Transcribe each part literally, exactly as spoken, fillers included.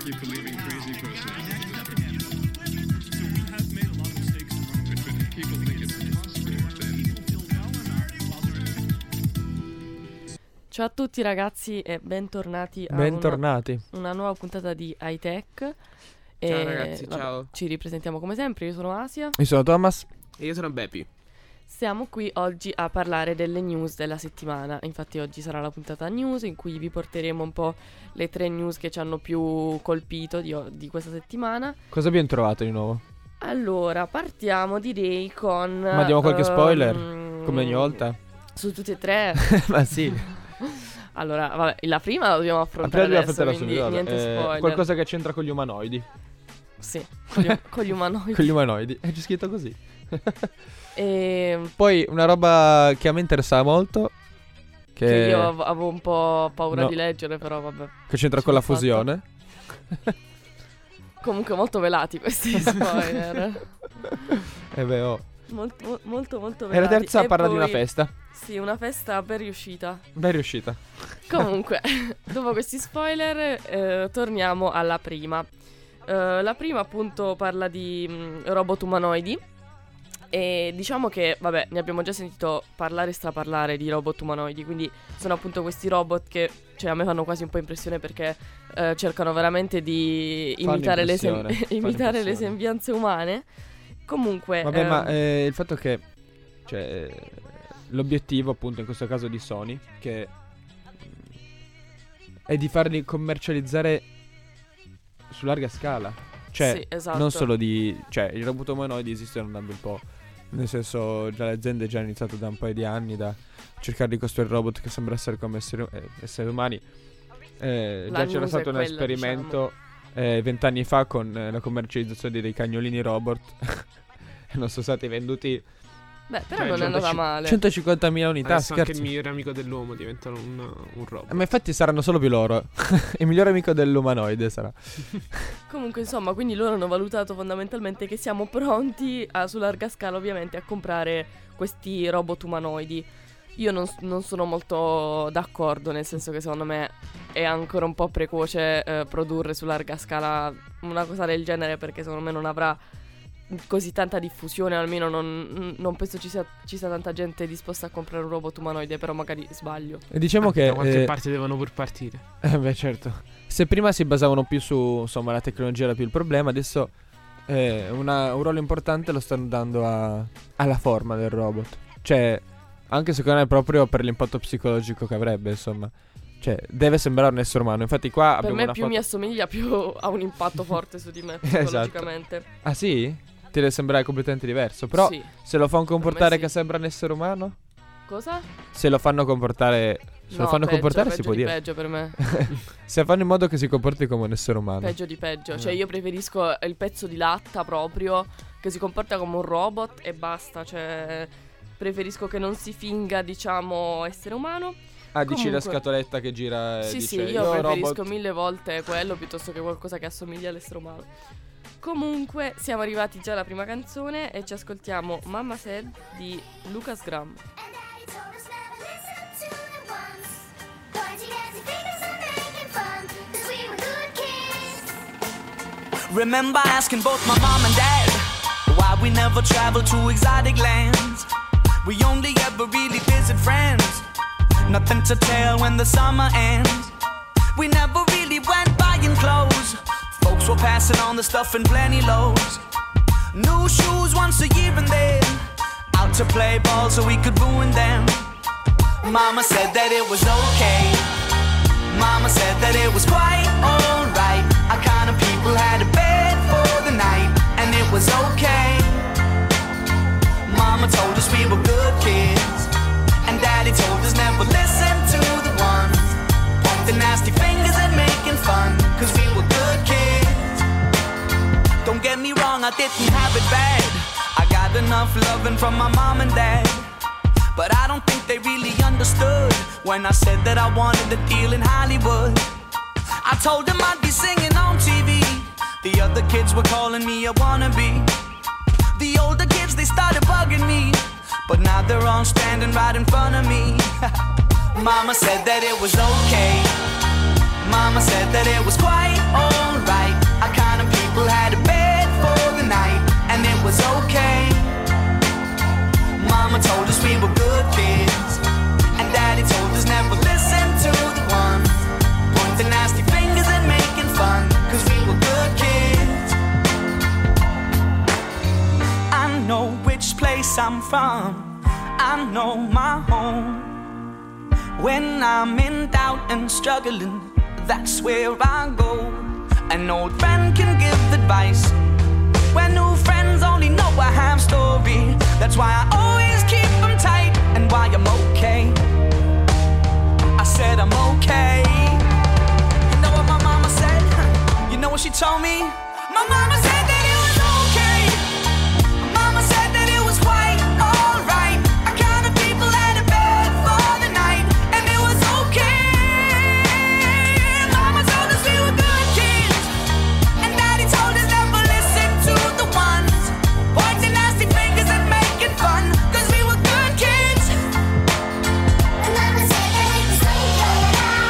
keep believing crazy person. So we have made a lot of mistakes. But if people think it's positive, then... Ciao a tutti ragazzi e bentornati a Bentornati. Una, una nuova puntata di High Tech. E Ciao ragazzi, vabbè, ciao. Ci ripresentiamo come sempre, io sono Asia. Io sono Thomas. E io sono Beppi. Siamo qui oggi a parlare delle news della settimana. Infatti oggi sarà la puntata news in cui vi porteremo un po' le tre news che ci hanno più colpito di, di questa settimana. Cosa abbiamo trovato di nuovo? Allora, partiamo direi con... Ma diamo qualche spoiler? um, Come ogni volta? Su tutte e tre? Ma sì. Allora, vabbè, la prima la dobbiamo affrontare Prima adesso, dobbiamo quindi affrontarla niente subito, vabbè. spoiler. Eh, qualcosa che c'entra con gli umanoidi. Sì, con gli, con gli umanoidi. Con gli umanoidi. È già scritto così. E... Poi una roba che a me interessava molto. Che, che io av- avevo un po' paura No. di leggere, però vabbè. che c'entra Ce con la l'ho fatta. fusione. Comunque molto velati questi spoiler. E beh, oh. molto, mo- molto, molto E la velati. terza E parla di poi- una festa. Sì, una festa ben riuscita. Ben riuscita. Comunque, dopo questi spoiler, eh, torniamo alla prima. Eh, la prima appunto parla di mh, robot umanoidi. E diciamo che, vabbè, ne abbiamo già sentito parlare e straparlare di robot umanoidi. Quindi sono appunto questi robot che, cioè, a me fanno quasi un po' impressione perché eh, cercano veramente di Fanno imitare, le, sem- impressione, fanno imitare le impressione. sembianze umane. Comunque Vabbè, ehm, ma eh, il fatto che, cioè, l'obiettivo appunto in questo caso di Sony, che è di farli commercializzare su larga scala. Cioè, sì, esatto. non solo di... Cioè, i robot umanoidi esistono da un bel po'. Nel senso, già le aziende già hanno iniziato da un paio di anni da cercare di costruire robot che sembra essere come esseri, eh, esseri umani. Eh, La già c'era news è stato un quella, esperimento eh, vent'anni fa con eh, la commercializzazione dei cagnolini robot. E non sono stati venduti Beh, però cioè, non è andata centocinquanta male. centocinquantamila unità, Adesso anche il scherzi. migliore amico dell'uomo diventa un, un robot. Eh, Ma infatti saranno solo più loro. Il migliore amico dell'umanoide sarà. Comunque, insomma, quindi loro hanno valutato fondamentalmente che siamo pronti a, su larga scala, ovviamente, a comprare questi robot umanoidi. Io non, non sono molto d'accordo, nel senso che secondo me è ancora un po' precoce eh, produrre su larga scala una cosa del genere, perché secondo me non avrà così tanta diffusione, almeno non, non penso ci sia, ci sia tanta gente disposta a comprare un robot umanoide, però magari sbaglio. E diciamo Anche che da qualche eh, parte devono pur partire. Eh beh, certo. Se prima si basavano più su, insomma, la tecnologia era più il problema, adesso eh, una- un ruolo importante lo stanno dando a- alla forma del robot. Cioè, anche secondo me proprio per l'impatto psicologico che avrebbe, insomma. Cioè, deve sembrare un essere umano. Infatti qua Per abbiamo me una più foto. mi assomiglia, più ha un impatto forte su di me Esatto. psicologicamente. Ah sì? Ti deve sembrare completamente diverso. Però Sì. se lo fanno comportare sì. che sembra un essere umano? Cosa? Se lo fanno comportare Se No, lo fanno peggio, comportare peggio si può di dire. peggio per me. Se fanno in modo che si comporti come un essere umano. Peggio di peggio. Cioè Eh. io preferisco il pezzo di latta proprio, che si comporta come un robot e basta. Cioè preferisco che non si finga, diciamo, essere umano. Ah, dici la Comunque- scatoletta che gira e Sì, dice sì, io preferisco robot. mille volte quello piuttosto che qualcosa che assomiglia all'essere umano. Comunque siamo arrivati già alla prima canzone e ci ascoltiamo Mama Said di Lucas Graham. Remember asking both my mom and dad why we never traveled to exotic lands. We only ever really visit friends. Nothing to tell when the summer ends. We never really went buying clothes. Folks were passing on the stuff in plenty loads. New shoes once a year and then out to play ball so we could ruin them. Mama said that it was okay. Mama said that it was quite alright. Our kind of people had a bed for the night, and it was okay. Mama told us we were good kids, and Daddy told us never listen to the ones pointing nasty fingers and making fun, cause we were good kids. Don't get me wrong, I didn't have it bad. I got enough loving from my mom and dad, but I don't think they really understood when I said that I wanted a deal in Hollywood. I told them I'd be singing on T V. The other kids were calling me a wannabe. The older kids, they started bugging me, but now they're all standing right in front of me. Mama said that it was okay. Mama said that it was quite alright. I know my home. When I'm in doubt and struggling, that's where I go. An old friend can give advice when new friends only know a half story. That's why I always keep them tight and why I'm okay. I said I'm okay. You know what my mama said? You know what she told me? My mama said that it was okay. My mama said that it was quite alright. I counted people out of bed for the night, and it was okay. Mama told us we were good kids, and Daddy told us never listen to the ones pointing nasty fingers and making fun, cause we were good kids. And Mama said that it was okay.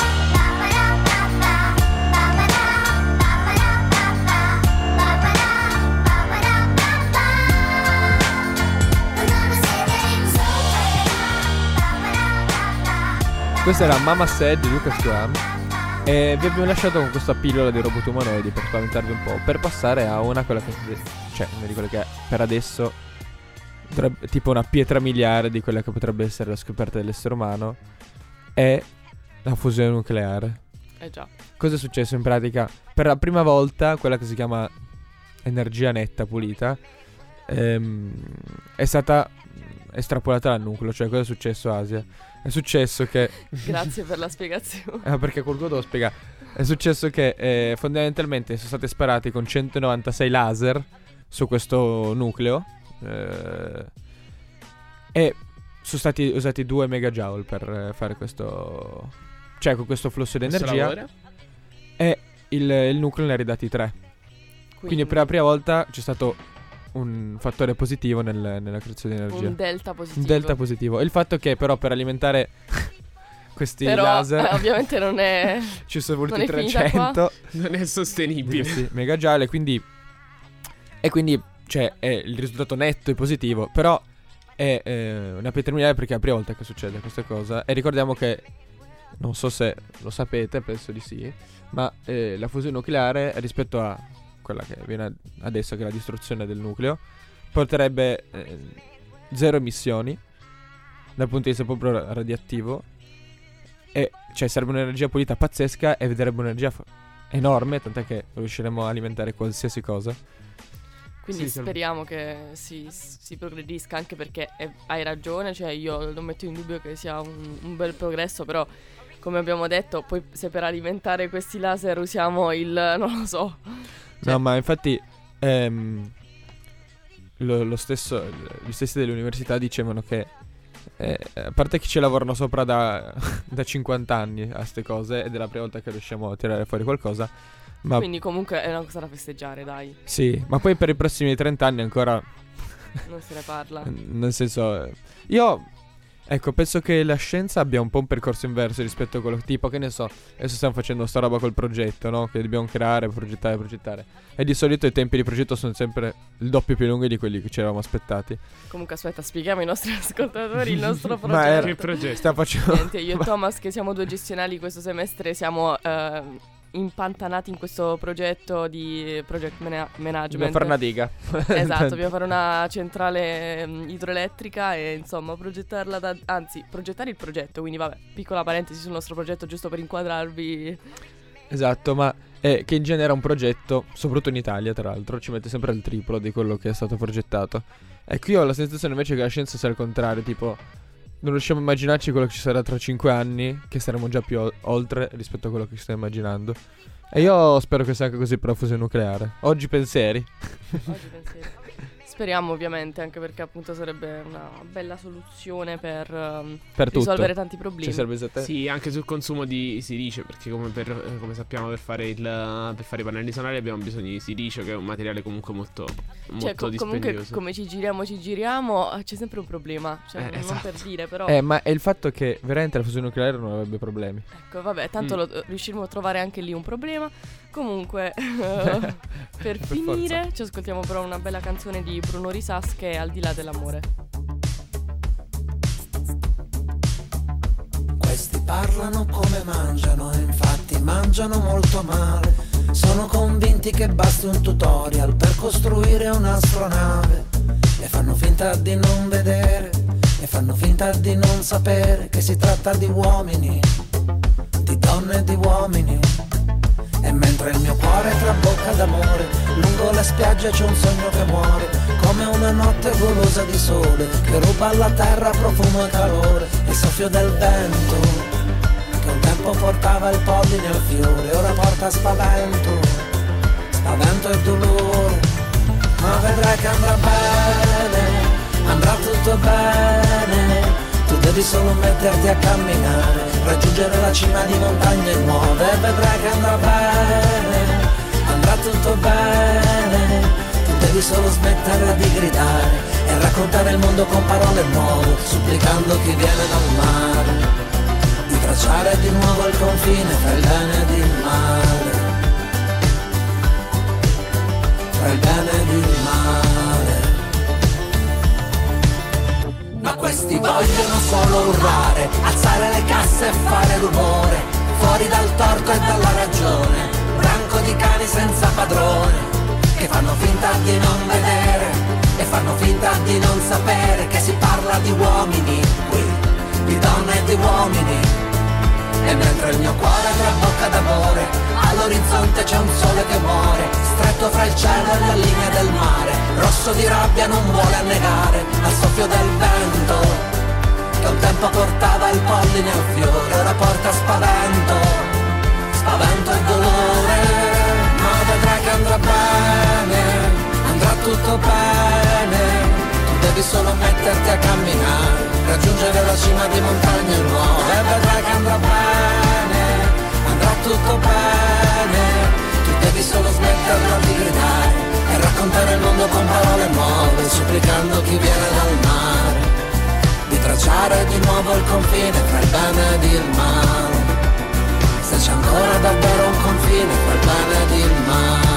Questa era Mama Said di Lucas Graham. E vi abbiamo lasciato con questa pillola dei robot umanoidi per spaventarvi un po', per passare a una quella che, cioè una di quelle che per adesso dovrebbe, tipo una pietra miliare di quella che potrebbe essere la scoperta dell'essere umano, è la fusione nucleare. Eh già. Cosa è successo in pratica? Per la prima volta quella che si chiama energia netta pulita ehm, è stata estrapolata dal nucleo. Cioè cosa è successo, Asia? È successo che Grazie per la spiegazione. eh, perché qualcuno devo spiegare. È successo che eh, fondamentalmente sono stati sparati con centonovantasei laser su questo nucleo eh, e sono stati usati due megajoule per eh, fare questo, cioè con questo flusso di Questo energia, lavora? e il, il nucleo ne ha ridati tre. Quindi per la prima volta c'è stato un fattore positivo nel- nella creazione di energia. un delta positivo. Un delta positivo. E il fatto che però per alimentare questi Però laser eh, ovviamente non è ci sono voluti non è finita trecento Non è di sostenibile. questi megajoule, e quindi e quindi cioè è il risultato netto e positivo. Però è eh, una pietra miliare perché è la prima volta che succede questa cosa. E ricordiamo che, non so se lo sapete, penso di sì, ma eh, la fusione nucleare rispetto a quella che viene adesso, che è la distruzione del nucleo, porterebbe eh, zero emissioni dal punto di vista proprio radioattivo, e cioè sarebbe un'energia pulita pazzesca e vedrebbe un'energia f- enorme, tant'è che riusciremo a alimentare qualsiasi cosa. Quindi Sì, speriamo che si, si progredisca, anche perché eh, hai ragione, cioè io non metto in dubbio che sia un, un bel progresso, però come abbiamo detto, poi se per alimentare questi laser usiamo il, non lo so. Cioè- No, ma infatti ehm, lo, lo stesso, gli stessi delle università dicevano che eh, a parte che ci lavorano sopra da, da cinquanta anni a ste cose, ed è la prima volta che riusciamo a tirare fuori qualcosa. Ma Quindi comunque è una cosa da festeggiare, dai, sì, ma poi per i prossimi trenta anni ancora, non se ne parla. nel senso, eh, io ecco, penso che la scienza abbia un po' un percorso inverso rispetto a quello, tipo, che ne so, adesso stiamo facendo sta roba col progetto, no? Che dobbiamo creare, progettare, progettare. E di solito i tempi di progetto sono sempre il doppio più lunghi di quelli che ci eravamo aspettati. Comunque aspetta, spieghiamo ai nostri ascoltatori il nostro Ma progetto. era- Che progetto? Sta facendo Niente, io e Thomas, che siamo due gestionali questo semestre, siamo eh, impantanati in questo progetto di project mana- Dobbiamo management. fare una diga. Esatto, dobbiamo fare una centrale mm, idroelettrica e insomma progettarla da... Anzi, progettare il progetto, quindi vabbè, piccola parentesi sul nostro progetto giusto per inquadrarvi. Esatto, ma è che in genere un progetto, soprattutto in Italia tra l'altro, ci mette sempre il triplo di quello che è stato progettato. Ecco, io ho la sensazione invece che la scienza sia al contrario, tipo non riusciamo a immaginarci quello che ci sarà tra cinque anni, che saremo già più o- oltre rispetto a quello che ci stiamo immaginando. E io spero che sia anche così per la fusione nucleare. Oggi pensieri. Oggi pensieri. Speriamo ovviamente, anche perché appunto sarebbe una bella soluzione per ehm, Per tutto. risolvere tanti problemi. Ci serve esattamente. Sì, anche sul consumo di silicio, perché come, per, eh, come sappiamo per fare, il, per fare i pannelli solari abbiamo bisogno di silicio, che è un materiale comunque molto, molto Cioè, co- comunque, dispendioso. come ci giriamo, ci giriamo, eh, c'è sempre un problema. Cioè, Eh, non esatto. per dire, però. Eh, ma è il fatto che veramente la fusione nucleare non avrebbe problemi. Ecco, vabbè, tanto Mm. lo, riusciremo a trovare anche lì un problema. Comunque, eh, per finire, forza. ci ascoltiamo però una bella canzone di Bruno Risas, che è Al di là dell'amore. Questi parlano come mangiano e infatti mangiano molto male. Sono convinti che basti un tutorial per costruire un'astronave e fanno finta di non vedere e fanno finta di non sapere che si tratta di uomini, di donne e di uomini. E mentre il mio cuore trabocca d'amore, lungo le spiagge c'è un sogno che muore, come una notte golosa di sole, che ruba alla terra profumo e calore. Il soffio del vento, che un tempo portava il polline al fiore, ora porta spavento, spavento e dolore. Ma vedrai che andrà bene, andrà tutto bene. Tu devi solo metterti a camminare, raggiungere la cima di montagne nuove, e vedrai che andrà bene, andrà tutto bene. Tu devi solo smettere di gridare e raccontare il mondo con parole nuove, supplicando chi viene dal mare di tracciare di nuovo il confine tra il bene ed il male, tra il bene ed il male. Ma questi vogliono solo urlare, alzare le casse e fare rumore, fuori dal torto e dalla ragione, branco di cani senza padrone, che fanno finta di non vedere e fanno finta di non sapere che si parla di uomini qui, di donne e di uomini. E mentre il mio cuore trabocca d'amore, all'orizzonte c'è un sole che muore, stretto fra il cielo e la linea del mare, rosso di rabbia non vuole annegare al soffio del vento, che un tempo portava il polline al fiore, ora porta spavento, spavento e dolore. Ma vedrai che andrà bene, andrà tutto bene. Tu devi solo metterti a camminare, raggiungere la cima di montagne nuove, e vedrai che andrà bene, andrà tutto bene. Tu devi solo smetterla di gridare e raccontare il mondo con parole nuove, supplicando chi viene dal mare di tracciare di nuovo il confine tra il bene ed il male, se c'è ancora davvero un confine tra il bene ed il male.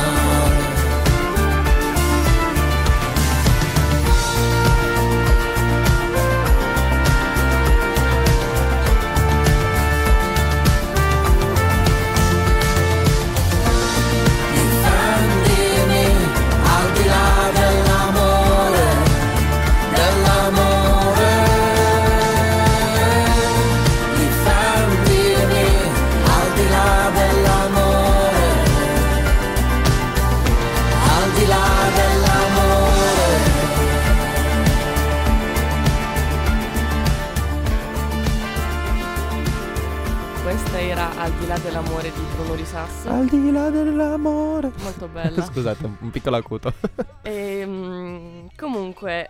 Al di là dell'amore di Bruno Risas. Al di là dell'amore. Molto bella. Scusate, un, un piccolo acuto. E, comunque,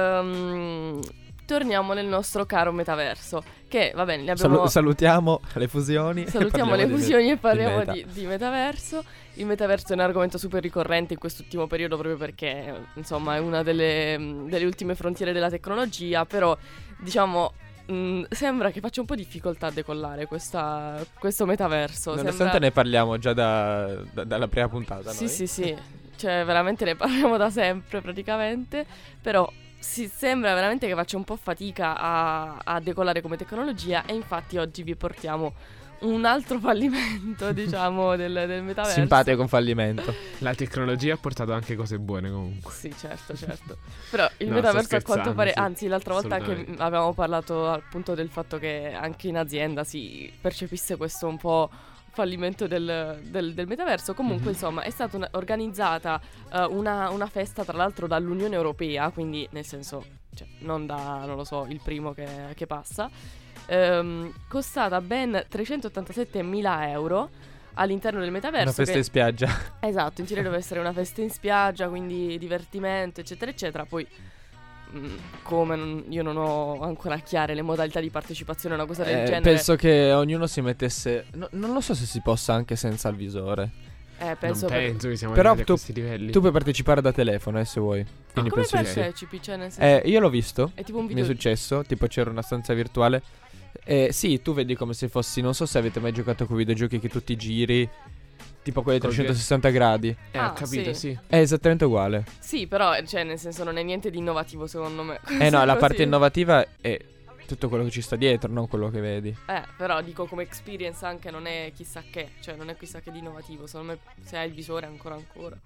ehm, torniamo nel nostro caro metaverso. Che va bene, ne abbiamo... Salu- salutiamo le fusioni. Salutiamo le di fusioni me- e parliamo di, meta. di, di metaverso. Il metaverso è un argomento super ricorrente in quest'ultimo periodo, proprio perché, insomma, è una delle, delle ultime frontiere della tecnologia. Però, diciamo... Mm, sembra che faccia un po' difficoltà a decollare questa, questo metaverso. Nonostante sembra... ne parliamo già da, da- dalla prima puntata. Sì, noi. sì, sì. Cioè, veramente ne parliamo da sempre, praticamente. Però si sembra veramente che faccia un po' fatica a, a decollare come tecnologia. E infatti oggi vi portiamo un altro fallimento, diciamo, del, del metaverso. Simpatico con fallimento. La tecnologia ha portato anche cose buone comunque. Sì, certo, certo. Però il No, metaverso sto a quanto scherzando, pare, sì. anzi l'altra volta anche Assolutamente. avevamo parlato appunto del fatto che anche in azienda si percepisse questo un po' fallimento del, del, del metaverso. Comunque, Mhm. insomma, è stata una- organizzata eh, una, una festa, tra l'altro dall'Unione Europea, quindi nel senso, cioè, non da, non lo so, il primo che, che passa, ehm, costata ben trecentottantasettemila euro all'interno del metaverso. Una festa che- in spiaggia. Esatto, in teoria deve essere una festa in spiaggia, quindi divertimento, eccetera, eccetera. Poi, mh, come non- io non ho ancora chiare le modalità di partecipazione a una cosa del Eh, genere. penso che ognuno si mettesse. no- non lo so se si possa anche senza il visore. Eh, penso non per- penso che siamo Però arrivati tu- a questi livelli. Tu puoi partecipare da telefono, eh, se vuoi. Quindi Come penso di sì. partecipi? Cioè, nel senso, Eh, io l'ho visto. è tipo un Mi è video. successo. Tipo, c'era una stanza virtuale. Eh, sì, tu vedi come se fossi. Non so se avete mai giocato con videogiochi che tu ti giri. Tipo quelli a Col trecentosessanta gradi. Eh, Ah, ho capito, sì. sì. È esattamente uguale. Sì, però, cioè, nel senso, non è niente di innovativo, secondo me. Eh no, la Così. parte innovativa è tutto quello che ci sta dietro, non quello che vedi. Eh, però dico come experience anche non è chissà che, cioè non è chissà che di innovativo, secondo me se hai il visore ancora ancora.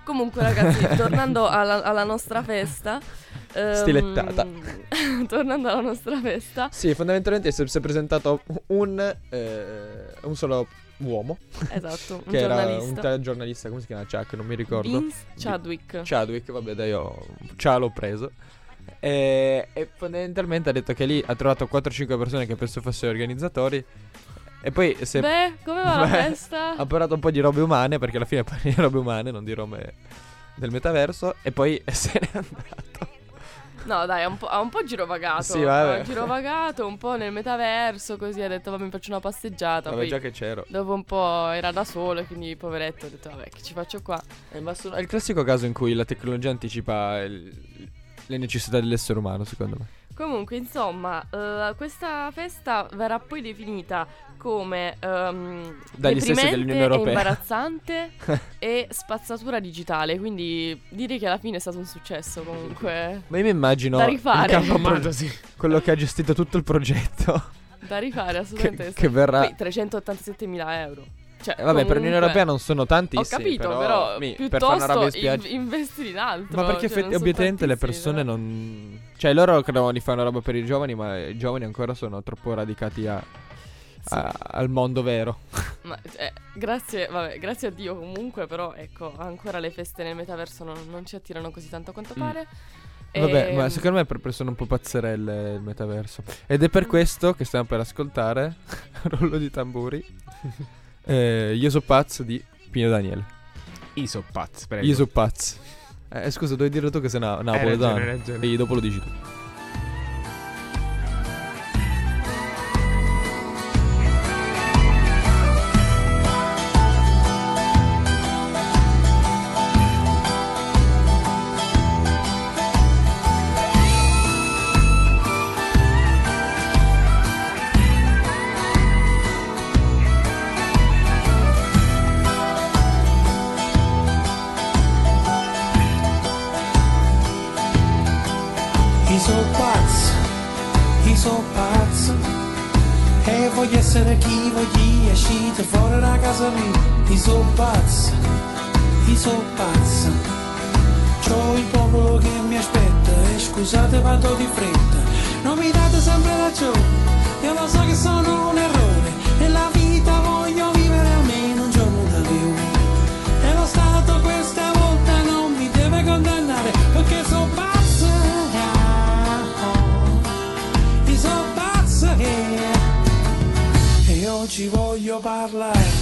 Comunque ragazzi, tornando alla, alla nostra festa, ehm, Stilettata. tornando alla nostra festa, Sì, fondamentalmente si si è presentato un, eh, un solo uomo, esatto, un che era un giornalista, tale giornalista, come si chiama? Chuck, non mi ricordo. Vince Chadwick. Chadwick, vabbè, dai, io ciao, l'ho preso. E, e fondamentalmente ha detto che lì ha trovato quattro cinque persone che penso fossero organizzatori. E poi si è Beh, come va la Beh, festa? ha parlato un po' di robe umane, perché alla fine parla di robe umane, non di robe del metaverso. E poi se n'è andato. No, dai, ha un po', ha un po' girovagato. Sì, vabbè. Ha girovagato un po' nel metaverso, così ha detto, vabbè, mi faccio una passeggiata. Vabbè, Poi già che c'ero. dopo un po' era da solo, quindi poveretto, ha detto, vabbè, che ci faccio qua? Eh, ma sono- è il classico caso in cui la tecnologia anticipa il- le necessità dell'essere umano, secondo me. Comunque, insomma, eh, questa festa verrà poi definita come ehm, Dagli stessi deprimente dell'Unione e Europea. imbarazzante e spazzatura digitale. Quindi direi che alla fine è stato un successo comunque. Ma io mi immagino Da il rifare. capo pro- Amato, sì. quello che ha gestito tutto il progetto. Da rifare assolutamente. che, che verrà. Poi trecentottantasettemila euro. Cioè, Eh, vabbè, per l'Unione comunque- Europea non sono Ho tantissimi. capito, però, mi- per fare una roba piuttosto in spiaggia. in- investire in altro. Ma perché cioè, effetti- non sono obiettivamente le tantissimi, persone però. non. Cioè, loro credevano di fare una roba per i giovani, ma i giovani ancora sono troppo radicati a- a- al mondo vero. Ma, eh, grazie, vabbè, grazie a Dio comunque, però ecco, ancora le feste nel metaverso non, non ci attirano così tanto a quanto Mm. pare. Vabbè, Ehm, ma secondo me è per persone un po' pazzerelle il metaverso. Ed è per questo che stiamo per ascoltare rollo di tamburi. eh, Io so pazzo di Pino Daniele. Isopaz, prego. Io so pazzo. Eh, scusa, devi dirlo tu che sei na- Hai napoletano. ragione, hai ragione. E dopo lo dici tu. Io so pazzo, io so pazzo, e voglio essere chi voglio uscire fuori da casa mia. Io so pazzo, io so pazzo, c'ho il popolo che mi aspetta e scusate vado di fretta. Non mi date sempre ragione, io lo so che sono un errore, nella vita voglio vivere almeno un giorno da più. E lo Stato questa volta non mi deve condannare, perché so pazzo. Io so pazzo e oggi voglio parlare.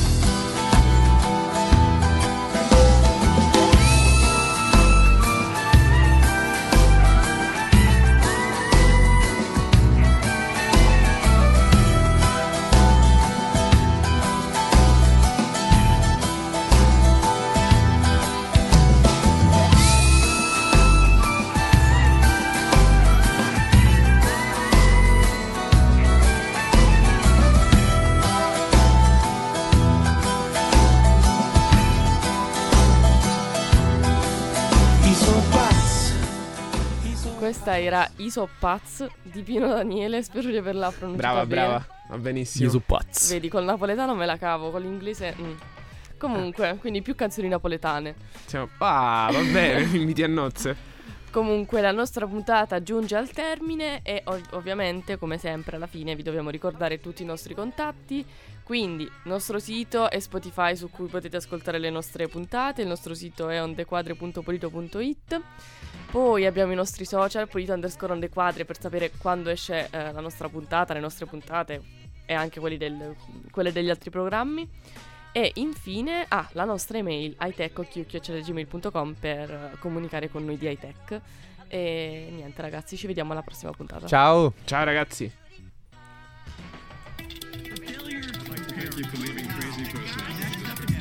Io so pazzo, io so Questa era Iso Paz di Pino Daniele, spero di averla pronunciata Brava, bene. brava. Va benissimo. Io so pazzo. Vedi, col napoletano me la cavo, con l'inglese... mm. Comunque, quindi più canzoni napoletane. Siamo- Ah, va bene, mi inviti a nozze. Comunque la nostra puntata giunge al termine e ov- ovviamente, come sempre, alla fine vi dobbiamo ricordare tutti i nostri contatti. Quindi il nostro sito è Spotify, su cui potete ascoltare le nostre puntate. Il nostro sito è ondequadre punto polito punto it. Poi abbiamo i nostri social, polito underscore ondequadre, per sapere quando esce eh, la nostra puntata, le nostre puntate e anche quelli del- quelle degli altri programmi. E infine, ah, la nostra email hitech chiocciola gmail punto com per eh, comunicare con noi di iTech. E niente ragazzi, ci vediamo alla prossima puntata. Ciao. Ciao ragazzi. I keep believing crazy person.